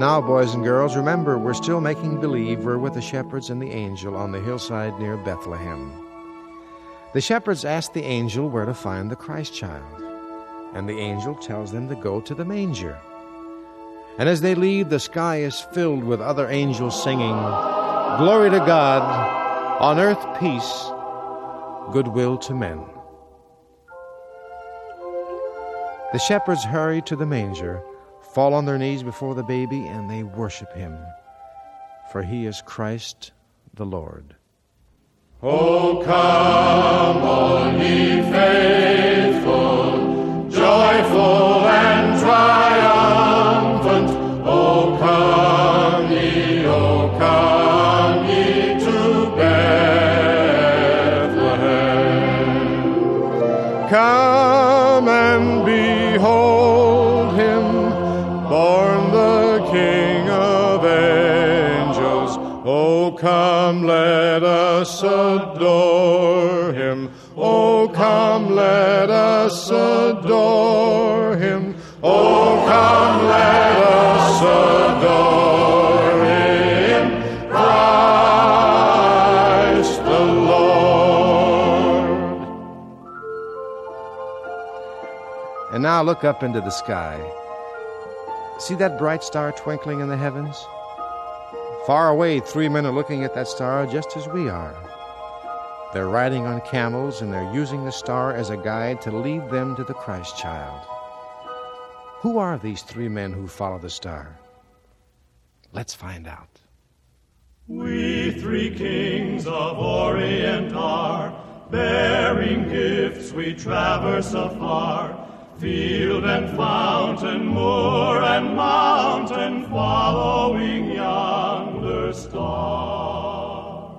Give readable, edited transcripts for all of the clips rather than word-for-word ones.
Now, boys and girls, remember, we're still making believe we're with the shepherds and the angel on the hillside near Bethlehem. The shepherds ask the angel where to find the Christ child, and the angel tells them to go to the manger. And as they leave, the sky is filled with other angels singing, "Glory to God, on earth peace, goodwill to men." The shepherds hurry to the manger, fall on their knees before the baby, and they worship him, for he is Christ the Lord. O come, all ye faithful, joyful and triumphant. O come ye to Bethlehem. Come and behold him, born the King of angels. O come, let us adore him. O come, let us adore him. O come, let us adore him, Christ the Lord. And now look up into the sky. See that bright star twinkling in the heavens? Far away, 3 men are looking at that star just as we are. They're riding on camels, and they're using the star as a guide to lead them to the Christ child. Who are these 3 men who follow the star? Let's find out. We 3 kings of Orient are, bearing gifts we traverse afar. Field and fountain, moor and mountain, following yonder star.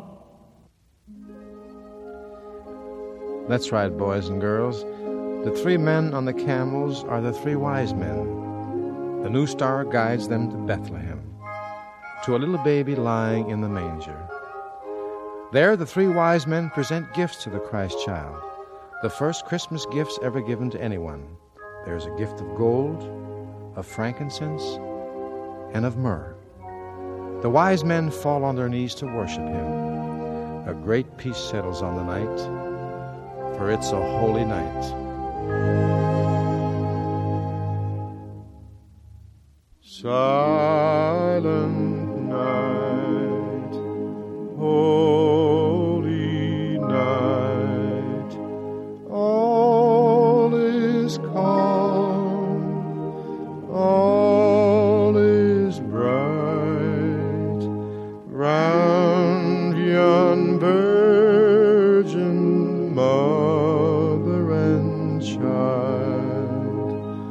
That's right, boys and girls. The 3 men on the camels are the 3 wise men. The new star guides them to Bethlehem, to a little baby lying in the manger. There, the 3 wise men present gifts to the Christ child, the first Christmas gifts ever given to anyone. There's a gift of gold, of frankincense, and of myrrh. The wise men fall on their knees to worship him. A great peace settles on the night, for it's a holy night. Silent night, holy night, all is calm, all is bright, round yon virgin mother and child.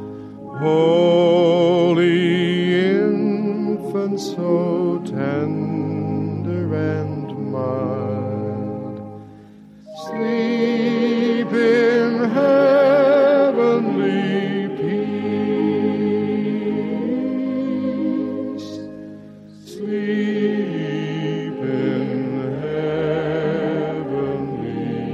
Holy infant, so tender and mild, sleep in heavenly peace, sleep in heavenly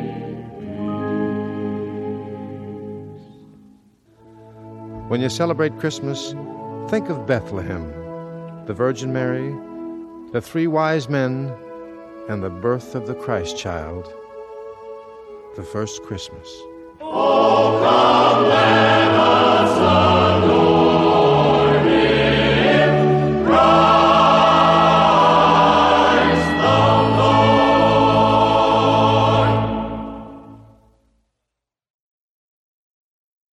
peace. When you celebrate Christmas, think of Bethlehem, the Virgin Mary, the 3 wise men, and the birth of the Christ child, the first Christmas. O come, let